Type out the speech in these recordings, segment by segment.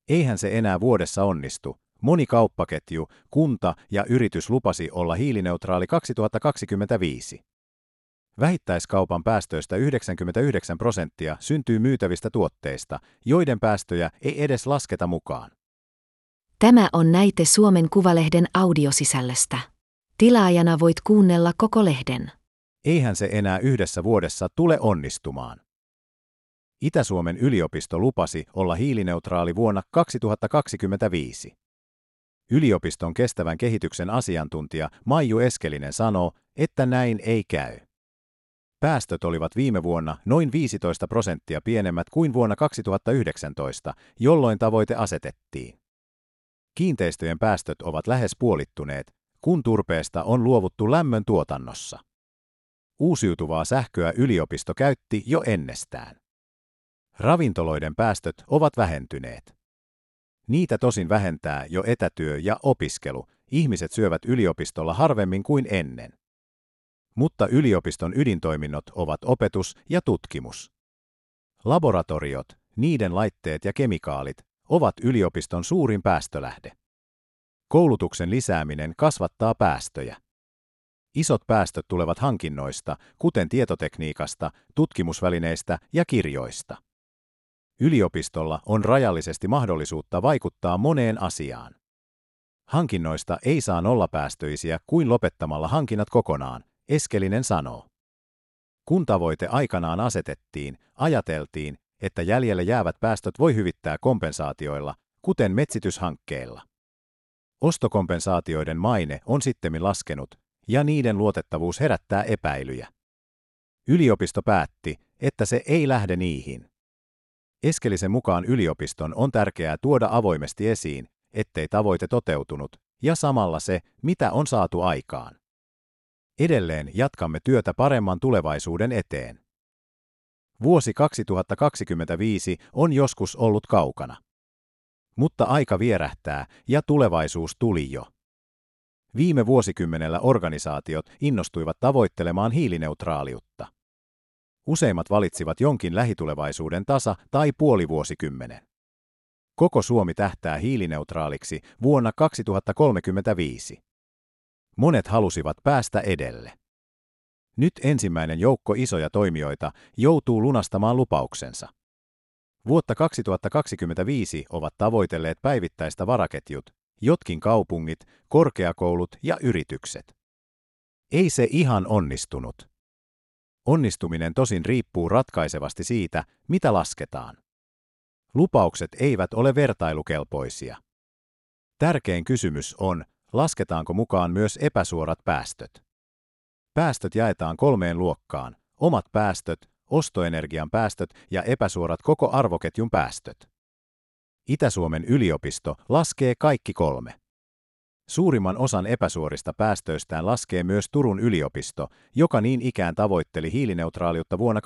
Eihän se enää vuodessa onnistu. Moni kauppaketju, kunta ja yritys lupasi olla hiilineutraali 2025. Vähittäiskaupan päästöistä 99% syntyy myytävistä tuotteista, joiden päästöjä ei edes lasketa mukaan. Tämä on näite Suomen Kuvalehden audiosisällöstä. Tilaajana voit kuunnella koko lehden. Eihän se enää yhdessä vuodessa tule onnistumaan. Itä-Suomen yliopisto lupasi olla hiilineutraali vuonna 2025. Yliopiston kestävän kehityksen asiantuntija Maiju Eskelinen sanoo, että näin ei käy. Päästöt olivat viime vuonna noin 15% pienemmät kuin vuonna 2019, jolloin tavoite asetettiin. Kiinteistöjen päästöt ovat lähes puolittuneet, kun turpeesta on luovuttu lämmön tuotannossa. Uusiutuvaa sähköä yliopisto käytti jo ennestään. Ravintoloiden päästöt ovat vähentyneet. Niitä tosin vähentää jo etätyö ja opiskelu, ihmiset syövät yliopistolla harvemmin kuin ennen. Mutta yliopiston ydintoiminnot ovat opetus ja tutkimus. Laboratoriot, niiden laitteet ja kemikaalit, ovat yliopiston suurin päästölähde. Koulutuksen lisääminen kasvattaa päästöjä. Isot päästöt tulevat hankinnoista, kuten tietotekniikasta, tutkimusvälineistä ja kirjoista. Yliopistolla on rajallisesti mahdollisuutta vaikuttaa moneen asiaan. Hankinnoista ei saa nollapäästöisiä kuin lopettamalla hankinnat kokonaan, Eskelinen sanoo. Kun tavoite aikanaan asetettiin, ajateltiin, että jäljelle jäävät päästöt voi hyvittää kompensaatioilla, kuten metsityshankkeilla. Ostokompensaatioiden maine on sittemmin laskenut, ja niiden luotettavuus herättää epäilyjä. Yliopisto päätti, että se ei lähde niihin. Eskelisen mukaan yliopiston on tärkeää tuoda avoimesti esiin, ettei tavoite toteutunut, ja samalla se, mitä on saatu aikaan. Edelleen jatkamme työtä paremman tulevaisuuden eteen. Vuosi 2025 on joskus ollut kaukana. Mutta aika vierähtää ja tulevaisuus tuli jo. Viime vuosikymmenellä organisaatiot innostuivat tavoittelemaan hiilineutraaliutta. Useimmat valitsivat jonkin lähitulevaisuuden tasa- tai puolivuosikymmenen. Koko Suomi tähtää hiilineutraaliksi vuonna 2035. Monet halusivat päästä edelle. Nyt ensimmäinen joukko isoja toimijoita joutuu lunastamaan lupauksensa. Vuotta 2025 ovat tavoitelleet päivittäistä varaketjut, jotkin kaupungit, korkeakoulut ja yritykset. Ei se ihan onnistunut. Onnistuminen tosin riippuu ratkaisevasti siitä, mitä lasketaan. Lupaukset eivät ole vertailukelpoisia. Tärkein kysymys on, lasketaanko mukaan myös epäsuorat päästöt. Päästöt jaetaan 3 luokkaan: omat päästöt, ostoenergian päästöt ja epäsuorat koko arvoketjun päästöt. Itä-Suomen yliopisto laskee kaikki 3. Suurimman osan epäsuorista päästöistään laskee myös Turun yliopisto, joka niin ikään tavoitteli hiilineutraaliutta vuonna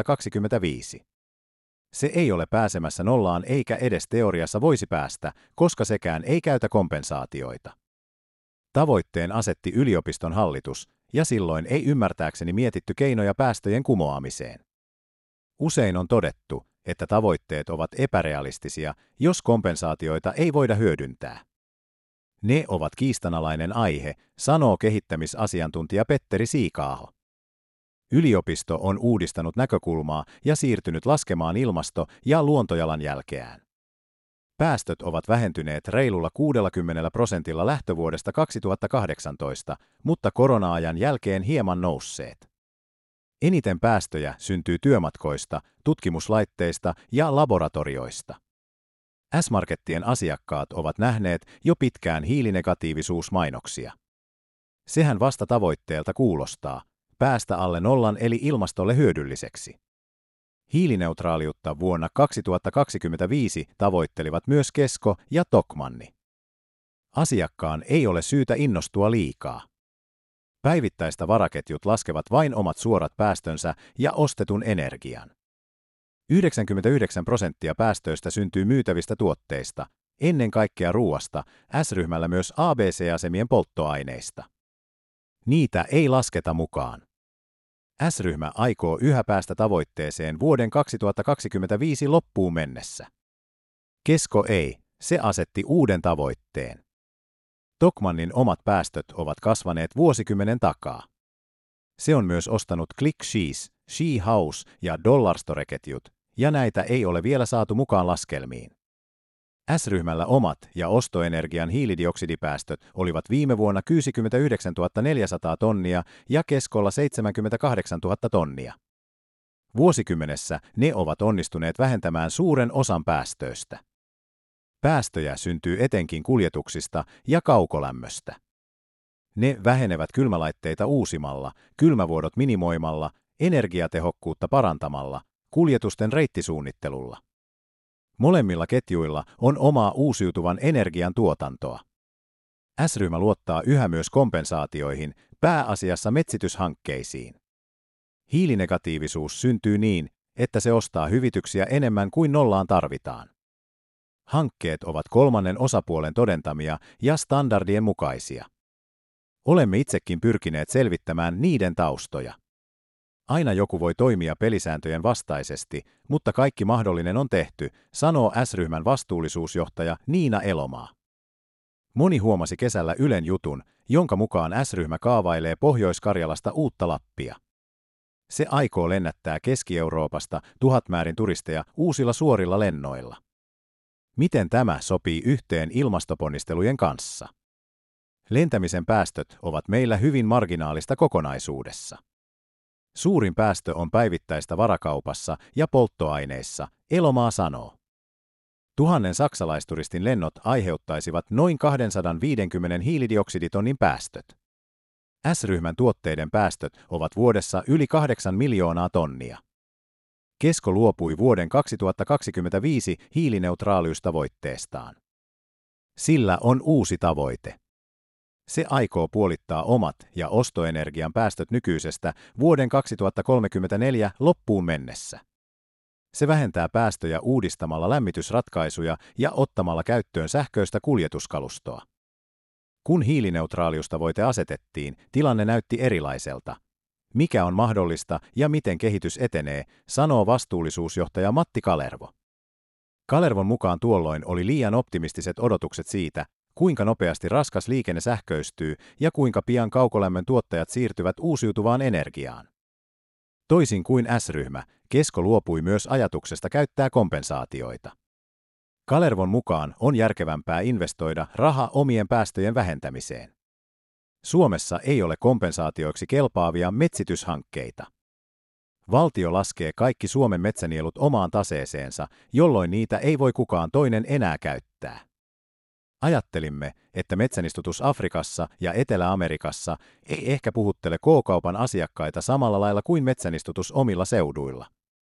2025. Se ei ole pääsemässä nollaan eikä edes teoriassa voisi päästä, koska sekään ei käytä kompensaatioita. Tavoitteen asetti yliopiston hallitus, ja silloin ei ymmärtääkseni mietitty keinoja päästöjen kumoamiseen. Usein on todettu, että tavoitteet ovat epärealistisia, jos kompensaatioita ei voida hyödyntää. Ne ovat kiistanalainen aihe, sanoo kehittämisasiantuntija Petteri Siikaaho. Yliopisto on uudistanut näkökulmaa ja siirtynyt laskemaan ilmasto- ja luontojalanjälkeään. Päästöt ovat vähentyneet reilulla 60% lähtövuodesta 2018, mutta korona-ajan jälkeen hieman nousseet. Eniten päästöjä syntyy työmatkoista, tutkimuslaitteista ja laboratorioista. S-Markettien asiakkaat ovat nähneet jo pitkään hiilinegatiivisuusmainoksia. Sehän vasta tavoitteelta kuulostaa, päästä alle nollan eli ilmastolle hyödylliseksi. Hiilineutraaliutta vuonna 2025 tavoittelivat myös Kesko ja Tokmanni. Asiakkaan ei ole syytä innostua liikaa. Päivittäistä varaketjut laskevat vain omat suorat päästönsä ja ostetun energian. 99% päästöistä syntyy myytävistä tuotteista, ennen kaikkea ruuasta, S-ryhmällä myös ABC-asemien polttoaineista. Niitä ei lasketa mukaan. S-ryhmä aikoo yhä päästä tavoitteeseen vuoden 2025 loppuun mennessä. Kesko ei, Se asetti uuden tavoitteen. Tokmannin omat päästöt ovat kasvaneet vuosikymmenen takaa. Se on myös ostanut Click Cheese, She House ja Dollarstore-ketjut, ja näitä ei ole vielä saatu mukaan laskelmiin. S-ryhmällä omat ja ostoenergian hiilidioksidipäästöt olivat viime vuonna 69 400 tonnia ja Keskolla 78 000 tonnia. Vuosikymmenessä ne ovat onnistuneet vähentämään suuren osan päästöistä. Päästöjä syntyy etenkin kuljetuksista ja kaukolämmöstä. Ne vähenevät kylmälaitteita uusimalla, kylmävuodot minimoimalla, energiatehokkuutta parantamalla, kuljetusten reittisuunnittelulla. Molemmilla ketjuilla on omaa uusiutuvan energian tuotantoa. S-ryhmä luottaa yhä myös kompensaatioihin, pääasiassa metsityshankkeisiin. Hiilinegatiivisuus syntyy niin, että se ostaa hyvityksiä enemmän kuin nollaan tarvitaan. Hankkeet ovat kolmannen osapuolen todentamia ja standardien mukaisia. Olemme itsekin pyrkineet selvittämään niiden taustoja. Aina joku voi toimia pelisääntöjen vastaisesti, mutta kaikki mahdollinen on tehty, sanoo S-ryhmän vastuullisuusjohtaja Niina Elomaa. Moni huomasi kesällä Ylen jutun, jonka mukaan S-ryhmä kaavailee Pohjois-Karjalasta uutta Lappia. Se aikoo lennättää Keski-Euroopasta 1000 määrin turisteja uusilla suorilla lennoilla. Miten tämä sopii yhteen ilmastoponnistelujen kanssa? Lentämisen päästöt ovat meillä hyvin marginaalista kokonaisuudessa. Suurin päästö on päivittäistä varakaupassa ja polttoaineissa, Elomaa sanoo. 1000 saksalaisturistin lennot aiheuttaisivat noin 250 hiilidioksiditonnin päästöt. S-ryhmän tuotteiden päästöt ovat vuodessa yli 8 miljoonaa tonnia. Kesko luopui vuoden 2025 hiilineutraaliustavoitteestaan. Sillä on uusi tavoite. Se aikoo puolittaa omat ja ostoenergian päästöt nykyisestä vuoden 2034 loppuun mennessä. Se vähentää päästöjä uudistamalla lämmitysratkaisuja ja ottamalla käyttöön sähköistä kuljetuskalustoa. Kun hiilineutraaliustavoite asetettiin, tilanne näytti erilaiselta. Mikä on mahdollista ja miten kehitys etenee, sanoo vastuullisuusjohtaja Matti Kalervo. Kalervon mukaan tuolloin oli liian optimistiset odotukset siitä, kuinka nopeasti raskas liikenne sähköistyy ja kuinka pian kaukolämmön tuottajat siirtyvät uusiutuvaan energiaan. Toisin kuin S-ryhmä, Kesko luopui myös ajatuksesta käyttää kompensaatioita. Kalervon mukaan on järkevämpää investoida raha omien päästöjen vähentämiseen. Suomessa ei ole kompensaatioiksi kelpaavia metsityshankkeita. Valtio laskee kaikki Suomen metsänielut omaan taseeseensa, jolloin niitä ei voi kukaan toinen enää käyttää. Ajattelimme, että metsänistutus Afrikassa ja Etelä-Amerikassa ei ehkä puhuttele K-kaupan asiakkaita samalla lailla kuin metsänistutus omilla seuduilla.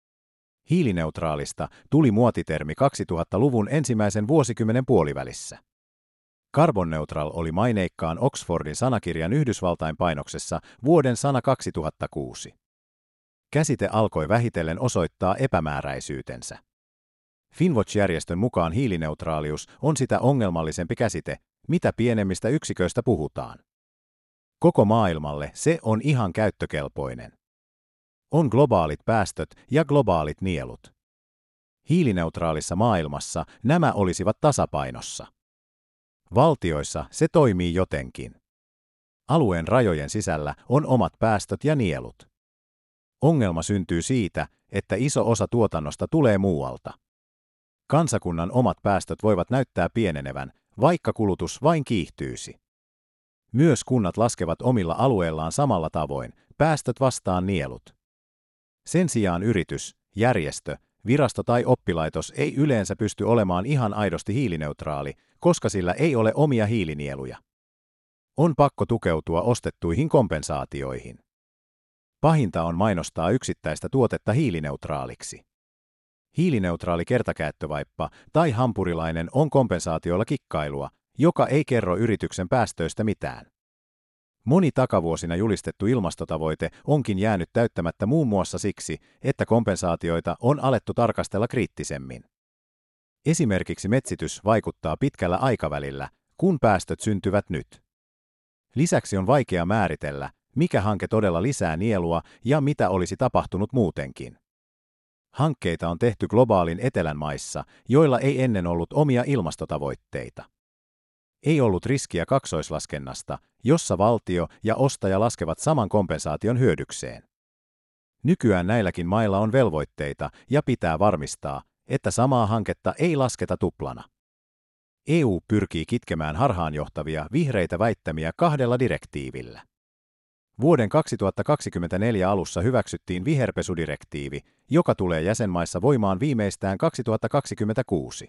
Hiilineutraalista tuli muotitermi 2000-luvun ensimmäisen vuosikymmenen puolivälissä. Carbon neutral oli maineikkaan Oxfordin sanakirjan Yhdysvaltain painoksessa vuoden sana 2006. Käsite alkoi vähitellen osoittaa epämääräisyytensä. Finwatch-järjestön mukaan hiilineutraalius on sitä ongelmallisempi käsite, mitä pienemmistä yksiköistä puhutaan. Koko maailmalle se on ihan käyttökelpoinen. On globaalit päästöt ja globaalit nielut. Hiilineutraalissa maailmassa nämä olisivat tasapainossa. Valtioissa se toimii jotenkin. Alueen rajojen sisällä on omat päästöt ja nielut. Ongelma syntyy siitä, että iso osa tuotannosta tulee muualta. Kansakunnan omat päästöt voivat näyttää pienenevän, vaikka kulutus vain kiihtyisi. Myös kunnat laskevat omilla alueillaan samalla tavoin, päästöt vastaan nielut. Sen sijaan yritys, järjestö, virasto tai oppilaitos ei yleensä pysty olemaan ihan aidosti hiilineutraali, koska sillä ei ole omia hiilinieluja. On pakko tukeutua ostettuihin kompensaatioihin. Pahinta on mainostaa yksittäistä tuotetta hiilineutraaliksi. Hiilineutraali kertakäyttövaippa tai hampurilainen on kompensaatiolla kikkailua, joka ei kerro yrityksen päästöistä mitään. Moni takavuosina julistettu ilmastotavoite onkin jäänyt täyttämättä muun muassa siksi, että kompensaatioita on alettu tarkastella kriittisemmin. Esimerkiksi metsitys vaikuttaa pitkällä aikavälillä, kun päästöt syntyvät nyt. Lisäksi on vaikea määritellä, mikä hanke todella lisää nielua ja mitä olisi tapahtunut muutenkin. Hankkeita on tehty globaalin etelän maissa, joilla ei ennen ollut omia ilmastotavoitteita. Ei ollut riskiä kaksoislaskennasta, jossa valtio ja ostaja laskevat saman kompensaation hyödykseen. Nykyään näilläkin mailla on velvoitteita ja pitää varmistaa, että samaa hanketta ei lasketa tuplana. EU pyrkii kitkemään harhaanjohtavia vihreitä väittämiä 2 direktiivillä. Vuoden 2024 alussa hyväksyttiin viherpesudirektiivi, joka tulee jäsenmaissa voimaan viimeistään 2026.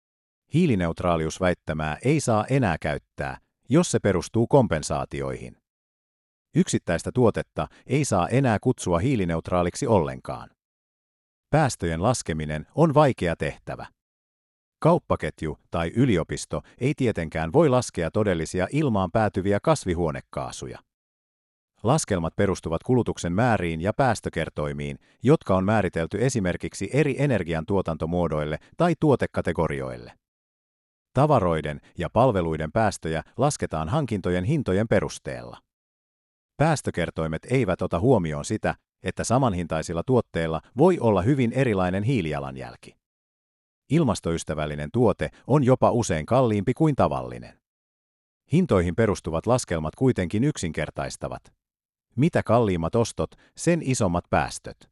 Hiilineutraaliusväittämää ei saa enää käyttää, jos se perustuu kompensaatioihin. Yksittäistä tuotetta ei saa enää kutsua hiilineutraaliksi ollenkaan. Päästöjen laskeminen on vaikea tehtävä. Kauppaketju tai yliopisto ei tietenkään voi laskea todellisia ilmaan päätyviä kasvihuonekaasuja. Laskelmat perustuvat kulutuksen määriin ja päästökertoimiin, jotka on määritelty esimerkiksi eri energiantuotantomuodoille tai tuotekategorioille. Tavaroiden ja palveluiden päästöjä lasketaan hankintojen hintojen perusteella. Päästökertoimet eivät ota huomioon sitä, että samanhintaisilla tuotteilla voi olla hyvin erilainen hiilijalanjälki. Ilmastoystävällinen tuote on jopa usein kalliimpi kuin tavallinen. Hintoihin perustuvat laskelmat kuitenkin yksinkertaistavat. Mitä kalliimmat ostot, sen isommat päästöt.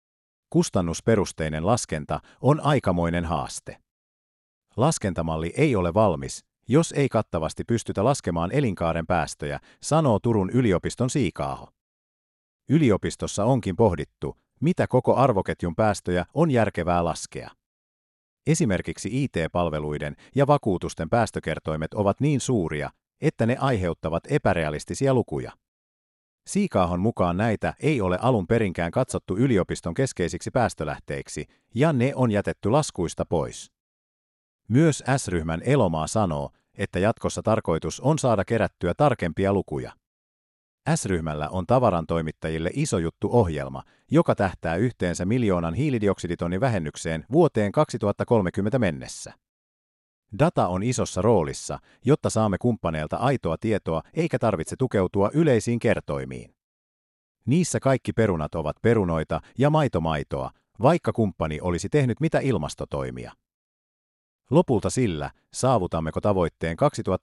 Kustannusperusteinen laskenta on aikamoinen haaste. Laskentamalli ei ole valmis, jos ei kattavasti pystytä laskemaan elinkaaren päästöjä, sanoo Turun yliopiston Siikaaho. Yliopistossa onkin pohdittu, mitä koko arvoketjun päästöjä on järkevää laskea. Esimerkiksi IT-palveluiden ja vakuutusten päästökertoimet ovat niin suuria, että ne aiheuttavat epärealistisia lukuja. Siikaahon mukaan näitä ei ole alun perinkään katsottu yliopiston keskeisiksi päästölähteiksi, ja ne on jätetty laskuista pois. Myös S-ryhmän Elomaa sanoo, että jatkossa tarkoitus on saada kerättyä tarkempia lukuja. S-ryhmällä on tavarantoimittajille iso juttu -ohjelma, joka tähtää yhteensä 1 000 000 hiilidioksiditonnin vähennykseen vuoteen 2030 mennessä. Data on isossa roolissa, jotta saamme kumppaneilta aitoa tietoa eikä tarvitse tukeutua yleisiin kertoimiin. Niissä kaikki perunat ovat perunoita ja maito maitoa, vaikka kumppani olisi tehnyt mitä ilmastotoimia. Lopulta sillä, saavutammeko tavoitteen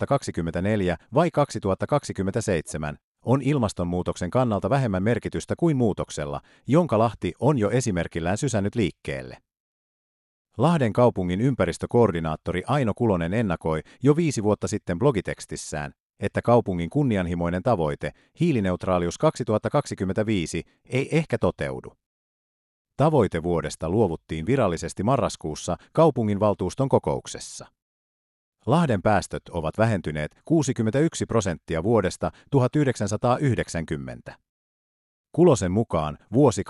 2024 vai 2027, on ilmastonmuutoksen kannalta vähemmän merkitystä kuin muutoksella, jonka Lahti on jo esimerkillään sysännyt liikkeelle. Lahden kaupungin ympäristökoordinaattori Aino Kulonen ennakoi jo 5 vuotta sitten blogitekstissään, että kaupungin kunnianhimoinen tavoite, hiilineutraalius 2025, ei ehkä toteudu. Tavoitevuodesta luovuttiin virallisesti marraskuussa kaupunginvaltuuston kokouksessa. Lahden päästöt ovat vähentyneet 61% vuodesta 1990. Kulosen mukaan vuosi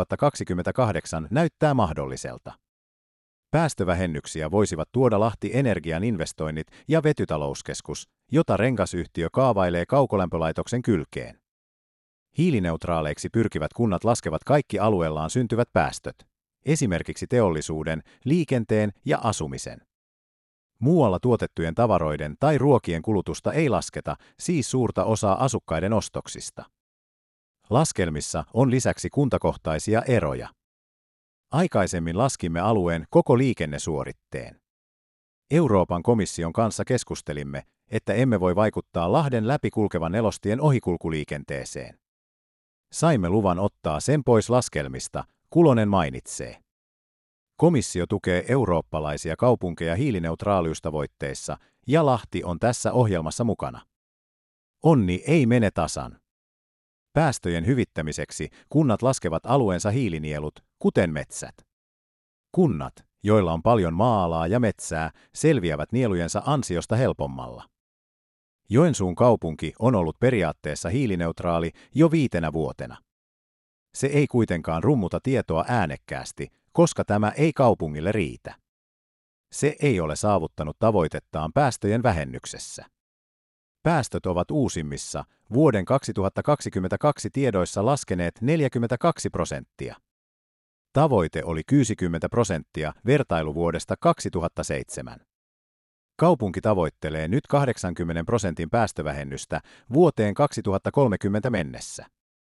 2028 näyttää mahdolliselta. Päästövähennyksiä voisivat tuoda Lahti Energian investoinnit ja vetytalouskeskus, jota rengasyhtiö kaavailee kaukolämpölaitoksen kylkeen. Hiilineutraaleiksi pyrkivät kunnat laskevat kaikki alueellaan syntyvät päästöt, esimerkiksi teollisuuden, liikenteen ja asumisen. Muualla tuotettujen tavaroiden tai ruokien kulutusta ei lasketa, siis suurta osaa asukkaiden ostoksista. Laskelmissa on lisäksi kuntakohtaisia eroja. Aikaisemmin laskimme alueen koko liikennesuoritteen. Euroopan komission kanssa keskustelimme, että emme voi vaikuttaa Lahden läpi kulkevan nelostien ohikulkuliikenteeseen. Saimme luvan ottaa sen pois laskelmista, Kulonen mainitsee. Komissio tukee eurooppalaisia kaupunkeja hiilineutraaliustavoitteissa, ja Lahti on tässä ohjelmassa mukana. Onni ei mene tasan. Päästöjen hyvittämiseksi kunnat laskevat alueensa hiilinielut, kuten metsät. Kunnat, joilla on paljon maa-alaa ja metsää, selviävät nielujensa ansiosta helpommalla. Joensuun kaupunki on ollut periaatteessa hiilineutraali jo 5 vuotena. Se ei kuitenkaan rummuta tietoa äänekkäästi, koska tämä ei kaupungille riitä. Se ei ole saavuttanut tavoitettaan päästöjen vähennyksessä. Päästöt ovat uusimmissa, vuoden 2022 tiedoissa laskeneet 42%. Tavoite oli 60% vertailuvuodesta 2007. Kaupunki tavoittelee nyt 80% päästövähennystä vuoteen 2030 mennessä.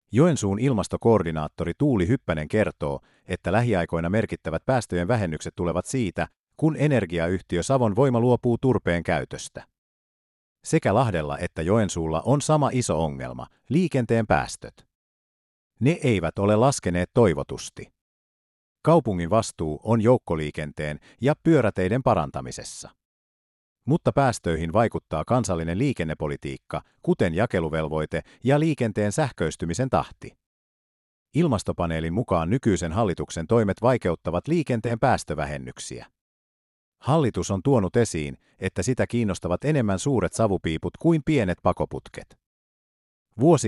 Joensuun ilmastokoordinaattori Tuuli Hyppänen kertoo, että lähiaikoina merkittävät päästöjen vähennykset tulevat siitä, kun energiayhtiö Savon Voima luopuu turpeen käytöstä. Sekä Lahdella että Joensuulla on sama iso ongelma, liikenteen päästöt. Ne eivät ole laskeneet toivotusti. Kaupungin vastuu on joukkoliikenteen ja pyöräteiden parantamisessa. Mutta päästöihin vaikuttaa kansallinen liikennepolitiikka, kuten jakeluvelvoite ja liikenteen sähköistymisen tahti. Ilmastopaneelin mukaan nykyisen hallituksen toimet vaikeuttavat liikenteen päästövähennyksiä. Hallitus on tuonut esiin, että sitä kiinnostavat enemmän suuret savupiiput kuin pienet pakoputket. Vuosi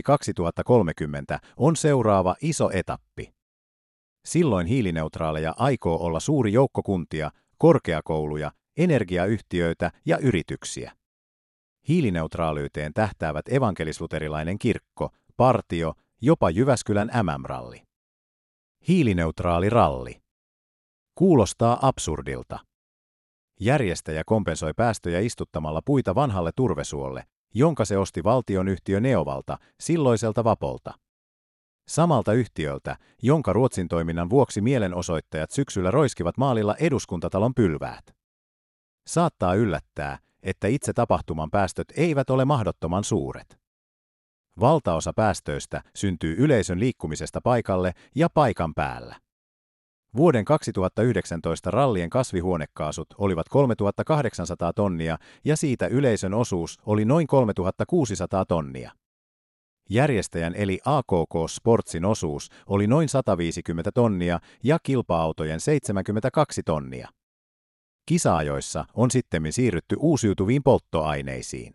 2030 on seuraava iso etappi. Silloin hiilineutraaleja aikoo olla suuri joukko kuntia, korkeakouluja, energiayhtiöitä ja yrityksiä. Hiilineutraaliyteen tähtäävät evankelis-luterilainen kirkko, partio, jopa Jyväskylän MM-ralli. Hiilineutraali ralli. Kuulostaa absurdilta. Järjestäjä kompensoi päästöjä istuttamalla puita vanhalle turvesuolle, jonka se osti valtionyhtiö Neovalta, silloiselta Vapolta. Samalta yhtiöltä, jonka Ruotsin toiminnan vuoksi mielenosoittajat syksyllä roiskivat maalilla Eduskuntatalon pylväät. Saattaa yllättää, että itse tapahtuman päästöt eivät ole mahdottoman suuret. Valtaosa päästöistä syntyy yleisön liikkumisesta paikalle ja paikan päällä. Vuoden 2019 rallien kasvihuonekaasut olivat 3800 tonnia ja siitä yleisön osuus oli noin 3600 tonnia. Järjestäjän eli AKK Sportsin osuus oli noin 150 tonnia ja kilpa-autojen 72 tonnia. Kisaajoissa on sittemmin siirrytty uusiutuviin polttoaineisiin.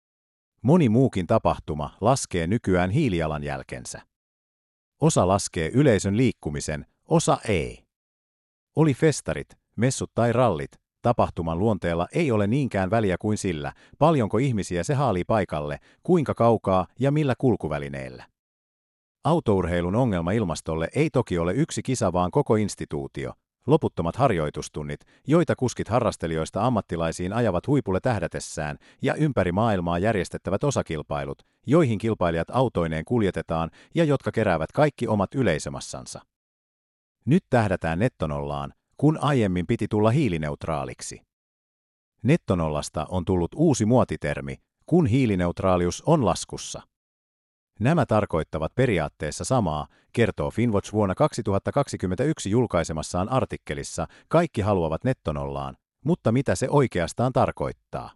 Moni muukin tapahtuma laskee nykyään hiilijalanjälkensä. Osa laskee yleisön liikkumisen, osa ei. Oli festarit, messut tai rallit, tapahtuman luonteella ei ole niinkään väliä kuin sillä, paljonko ihmisiä se haalii paikalle, kuinka kaukaa ja millä kulkuvälineillä. Autourheilun ongelma ilmastolle ei toki ole yksi kisa, vaan koko instituutio. Loputtomat harjoitustunnit, joita kuskit harrastelijoista ammattilaisiin ajavat huipulle tähdätessään, ja ympäri maailmaa järjestettävät osakilpailut, joihin kilpailijat autoineen kuljetetaan ja jotka keräävät kaikki omat yleisömassansa. Nyt tähdätään nettonollaan, kun aiemmin piti tulla hiilineutraaliksi. Nettonollasta on tullut uusi muotitermi, kun hiilineutraalius on laskussa. Nämä tarkoittavat periaatteessa samaa, kertoo Finnwatch vuonna 2021 julkaisemassaan artikkelissa Kaikki haluavat nettonollaan, mutta mitä se oikeastaan tarkoittaa?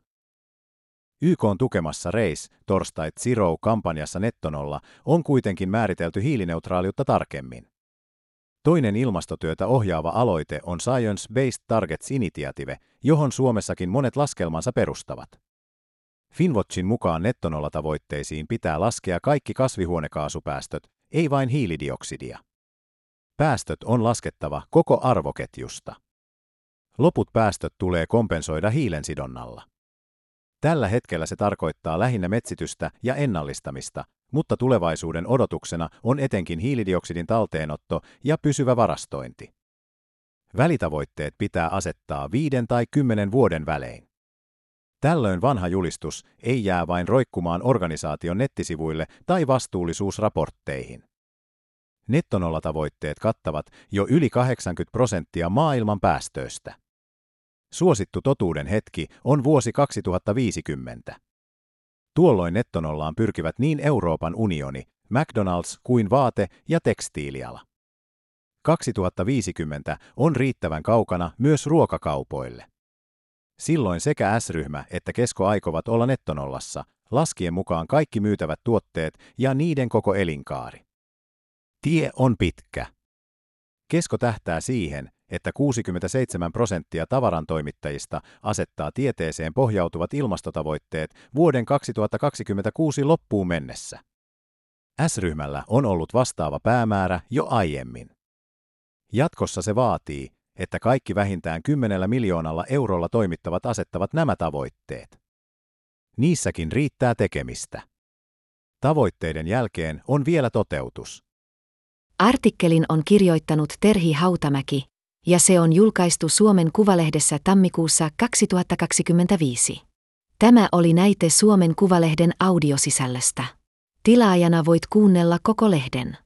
YK:n tukemassa Race, Torstai Zero-kampanjassa nettonolla on kuitenkin määritelty hiilineutraaliutta tarkemmin. Toinen ilmastotyötä ohjaava aloite on Science Based Targets Initiative, johon Suomessakin monet laskelmansa perustavat. Finnwatchin mukaan nettonollatavoitteisiin pitää laskea kaikki kasvihuonekaasupäästöt, ei vain hiilidioksidia. Päästöt on laskettava koko arvoketjusta. Loput päästöt tulee kompensoida hiilensidonnalla. Tällä hetkellä se tarkoittaa lähinnä metsitystä ja ennallistamista, mutta tulevaisuuden odotuksena on etenkin hiilidioksidin talteenotto ja pysyvä varastointi. Välitavoitteet pitää asettaa 5 tai 10 vuoden välein. Tällöin vanha julistus ei jää vain roikkumaan organisaation nettisivuille tai vastuullisuusraportteihin. Nettonollatavoitteet kattavat jo yli 80% maailman päästöistä. Suosittu totuuden hetki on vuosi 2050. Tuolloin nettonollaan pyrkivät niin Euroopan unioni, McDonald's kuin vaate- ja tekstiiliala. 2050 on riittävän kaukana myös ruokakaupoille. Silloin sekä S-ryhmä että Kesko aikovat olla nettonollassa, laskien mukaan kaikki myytävät tuotteet ja niiden koko elinkaari. Tie on pitkä. Kesko tähtää siihen, että 67% tavarantoimittajista asettaa tieteeseen pohjautuvat ilmastotavoitteet vuoden 2026 loppuun mennessä. S-ryhmällä on ollut vastaava päämäärä jo aiemmin. Jatkossa se vaatii, että kaikki vähintään 10 miljoonalla eurolla toimittavat asettavat nämä tavoitteet. Niissäkin riittää tekemistä. Tavoitteiden jälkeen on vielä toteutus. Artikkelin on kirjoittanut Terhi Hautamäki, ja se on julkaistu Suomen Kuvalehdessä tammikuussa 2025. Tämä oli näite Suomen Kuvalehden audiosisällöstä. Tilaajana voit kuunnella koko lehden.